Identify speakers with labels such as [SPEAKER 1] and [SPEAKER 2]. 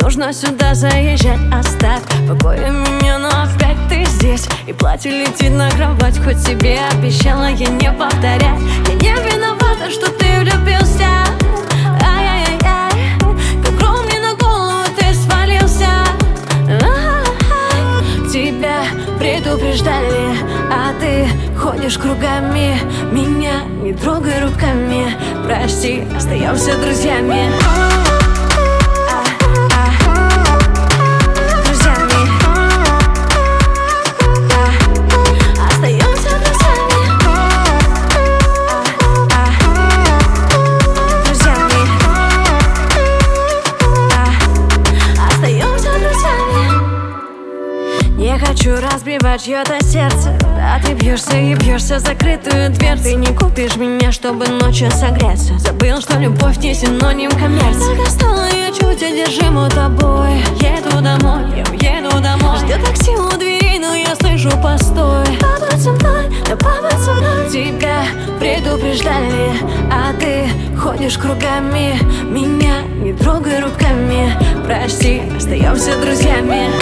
[SPEAKER 1] нужно сюда заезжать. Оставь в покое меня, но опять ты здесь. И платье летит на кровать, хоть тебе обещала я не повторять. Я не виновата, что ты влюбился. Ай-яй-яй, как гром мне на голову ты свалился. Тебя предупреждали, а ты ходишь кругами. Меня не трогай руками. Прости, остаемся друзьями. Не хочу разбивать чьё-то сердце, а ты бьешься и бьешься в закрытую дверь. Ты не купишь меня, чтобы ночью согреться. Забыл, что любовь не синоним коммерции. Так стала я чуть одержима тобой. Еду домой, я уеду домой. Ждет такси у дверей, но я слышу постой. Побудь со мной, да побудь со мной. Тебя предупреждали, а ты ходишь кругами. Меня не трогай руками. Прости, остаемся друзьями.